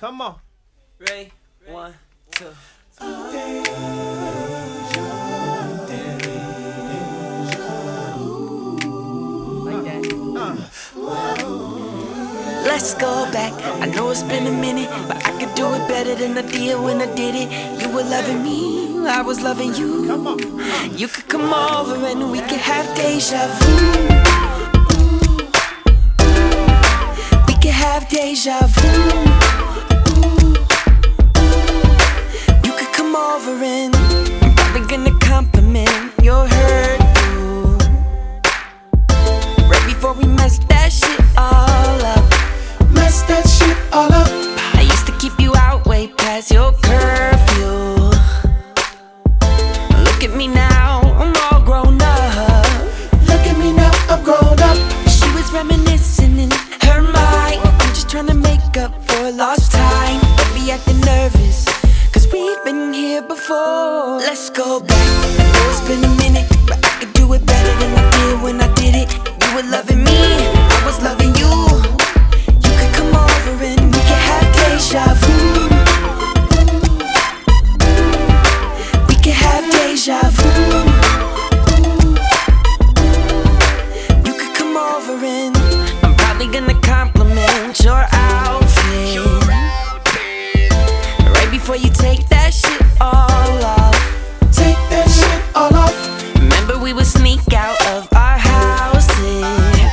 Come on. Ready? 1, 2. Like that. Let's go back. I know it's been a minute, but I could do it better than I did when I did it. You were loving me, I was loving you. Come on. You could come over and we could have deja vu. We could have deja vu. You could come over and I'm probably gonna compliment your hairdo. Right before we mess that shit all up. Mess that shit all up. I used to keep you out way past your curfew. Look at me now, I'm all grown up. Look at me now, I'm grown up. She was reminiscing in her mind. I'm just trying to make up for lost time. Don't be acting nervous, cause we've been here before. Let's go back. I know it's been a minute, but I could do it better than I did when I did it. You were loving me, I was loving you. You could come over and we could have deja vu. We could have deja vu. You could come over and I'm probably gonna compliment your outfit. Right before you take that shit all off. Take that shit all off. Remember we would sneak out of our houses.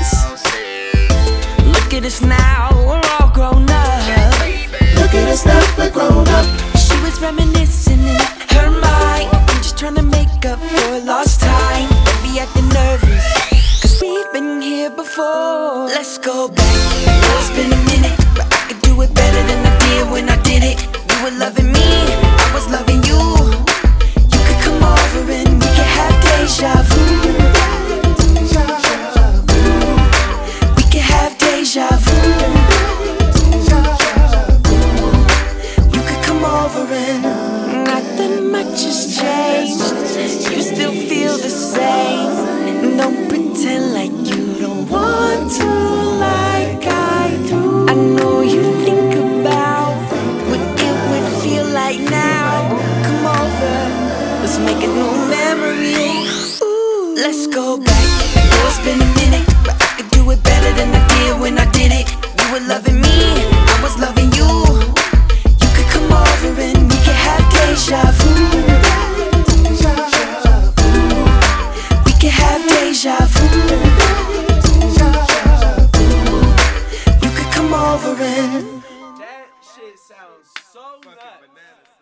Look at us now, we're all grown up. Look at us now, we're grown up. She was reminiscing in her mind. I'm just trying to make up for lost time. Don't be acting nervous, cause we've been here before. Let's go back. I know it's been a minute, but I could do it better than I did when I did it. You were loving me, I was loving you. You could come over and we could have deja vu. We could have deja vu. You could come over and nothing much has changed. You still feel the same. Don't pretend like you don't want to like I do. I know you think about what it would feel like now. Come over, let's make a new memory. Ooh, let's go back. I know it's been a minute, but I could do it better than I did when I did it. You were loving me, I was loving you. You could come over and we could have deja vu. We could have deja vu. You could come over and That shit sounds so nuts.